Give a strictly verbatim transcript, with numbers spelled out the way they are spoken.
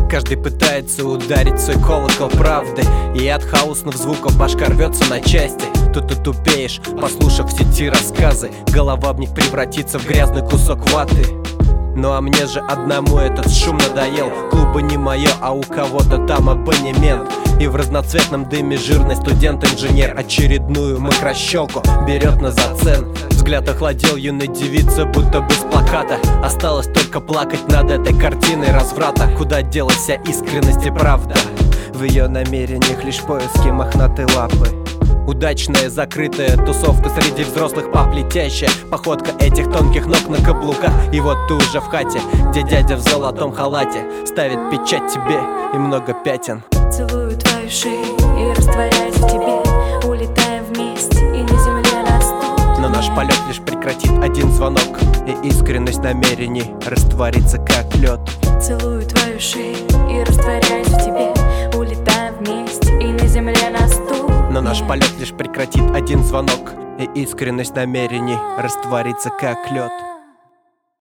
Каждый пытается ударить свой колокол правды, и от хаосных звуков башка рвется на части. Тут ты тупеешь, послушав все те рассказы. Голова в них превратится в грязный кусок ваты. Ну а мне же одному этот шум надоел. Клубы не мое, а у кого-то там абонемент. И в разноцветном дыме жирный студент-инженер очередную макрощелку берет на зацен. Взгляд охладел юной девицы, будто бы с плаката. Осталось только плакать над этой картиной разврата. Куда делась вся искренность и правда? В ее намерениях лишь поиски мохнатой лапы. Удачная закрытая тусовка среди взрослых пап, летящая походка этих тонких ног на каблуках. И вот ты уже в хате, где дядя в золотом халате ставит печать тебе и много пятен. Целую твою шею и растворяюсь в тебе. Улетаем вместе и на земле растут. Но наш полет лишь прекратит один звонок, и искренность намерений растворится как лед. Целую твою шею и растворяюсь в тебе. Улетаем вместе и на земле растут. Но наш полет лишь прекратит один звонок, и искренность намерений растворится как лед.